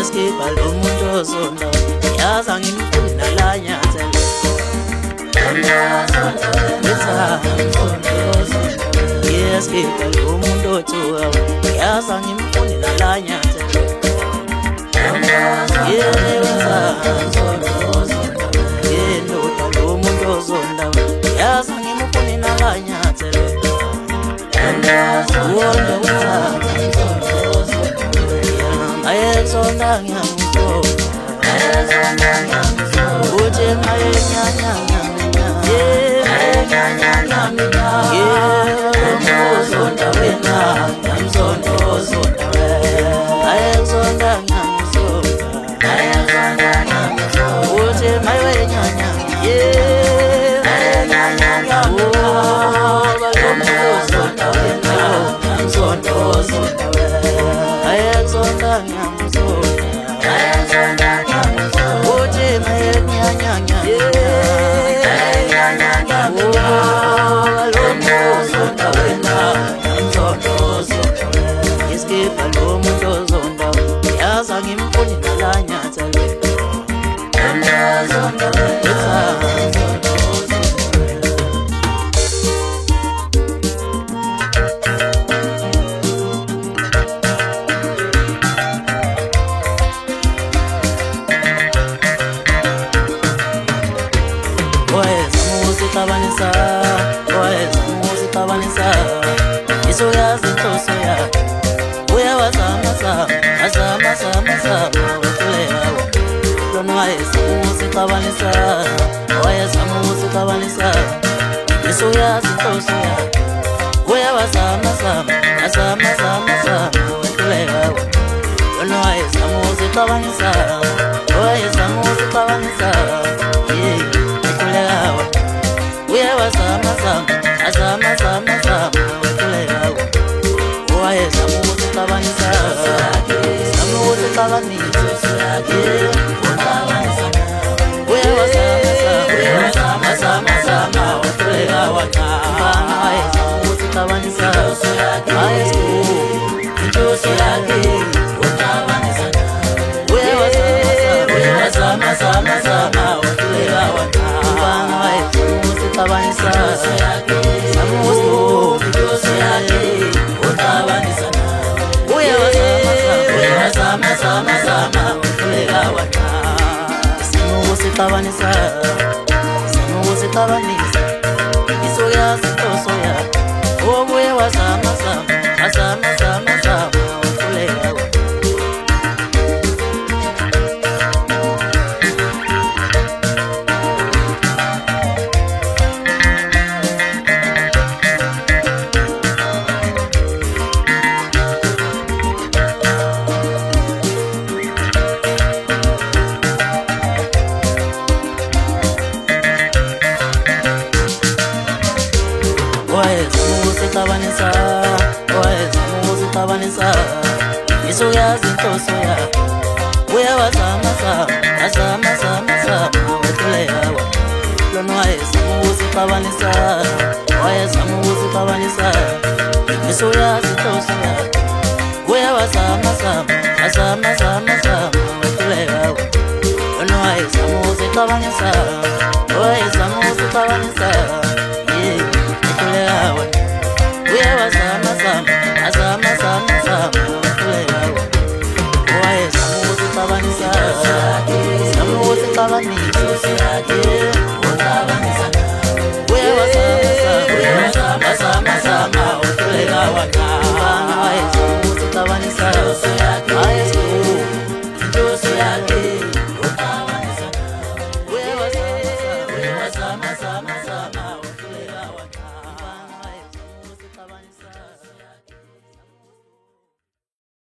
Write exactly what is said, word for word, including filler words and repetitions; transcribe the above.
Ngiskipha lo muntu ozonda yaza ngimfuni nalanyathele Ngiskipha lo muntu othuka yaza ngimfuni nalanyathele Yenza Yendoda lo muntu ozonda yaza ngimfuni nalanyathele Wonda wenzanga Ayezonda ngiyamzonda Ayezonda ngiyamzonda Uthi mayenyanyanya Mayenyanyanya Yezonda wena Ngiyamzonda ozonda Ayezonda ngiyamzonda Ayezonda ngiyamzonda Uthi mayenyanyanya Mayenyanyanya Ozonda wena Ngiyamzonda ozonda Ayezonda ngiyamzonda Ayezonda ngiyamzonda Uthi mayenyanyanya Mayenyanyanya Ozonda wena Ngiyamzonda ozonda Ngiskipha lo muntu ozonda yaza ngimfuni nalanyathele Ngiyamzonda Tabanisa, waweza muzi tabanisa Iso yazi ntoso ya Uya wazama sama, azama sama sama Wetulea wa Lono waweza muzi tabanisa Waweza muzi tabanisa Iso yazi ntoso ya Uya wazama sama, azama sama sama Wetulea wa Lono waweza muzi tabanisa Waweza muzi tabanisa Yeah, wetulea wa Uya wazama sama, azama sama sama Wetulea wa Waweza muzi tabanisa Sama muzi tabanisa Uya wazama sama, azama sama Wetulea wa Waweza muzi tabanisa Waweza Njoso yake Utabanisa Uya wazama sama, azama sama Wetulea wa Waweza Tabanisa, samuso, njoso yake, utabanisa Uya wazama sama, uya wazama sama sama Wetulea wata Samusi tabanisa, samusi tabanisa Iso yazi ntoso ya Uya wazama sama, azama sama sama Wetulea wata Waweza muzi tabanisa, waweza muzi tabanisa Iso yazi ntoso ya Uya wazama sama, azama sama sama Wetulea wa Lono waweza muzi tabanisa, waweza muzi tabanisa Iso yazi ntoso ya Uya wazama sama, azama sama sama Wetulea wa Lono waweza muzi tabanisa, waweza muzi tabanisa Yeah Uya wazama sama, azama sama sama Wetulea wa Waweza muzi tabanisa Sama muzi tabanisa Uya wazama sama, uya wazama sama sama Wetulea wa Waweza muzi tabanisa Waweza njoso yake Utabanisa Uya wazama sama, uya wazama sama